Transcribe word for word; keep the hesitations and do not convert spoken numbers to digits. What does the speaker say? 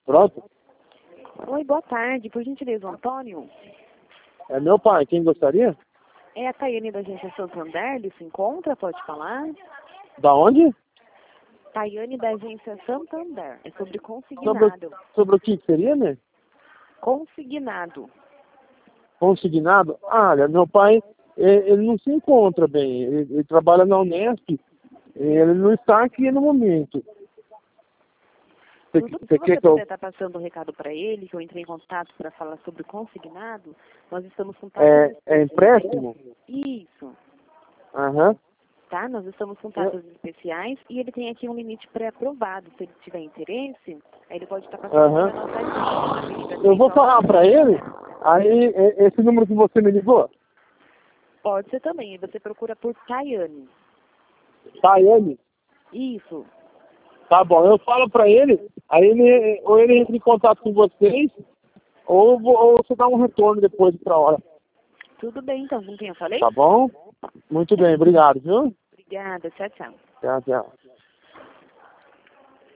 Pronto? Oi, boa tarde. Por gentileza, o Antônio? É meu pai. Quem gostaria? É a Tayane da agência Santander, ele se encontra? Pode falar? Da onde? Tayane da agência Santander. É sobre Sobre, consignado. sobre o que que seria, né? Consignado. Consignado? Ah, olha, meu pai, ele, ele não se encontra bem. Ele, ele trabalha na Unesp. Ele não está aqui no momento. Você, Tudo, se você você quer que eu... puder estar passando um recado para ele, que eu entrei em contato para falar sobre consignado, nós estamos com É, taxas é especiais. empréstimo? Isso. Aham. Tá? Nós estamos com Eu- taxas especiais e ele tem aqui um limite pré-aprovado. Se ele tiver interesse, aí ele pode estar passando Aham. para nossa agência. Avenida Eu vou Central. falar pra ele, aí e- esse número que você me ligou, Pode ser também. E você procura por Tayane. Tayane, Isso. tá bom, eu falo pra ele, aí ele, ou ele entra em contato com vocês, ou, vo- ou você dá um retorno depois pra hora, Tudo bem, então. Com quem eu falei? tá bom? Muito bem, obrigado, viu? Obrigada. Tchau, tchau. Tchau, tchau.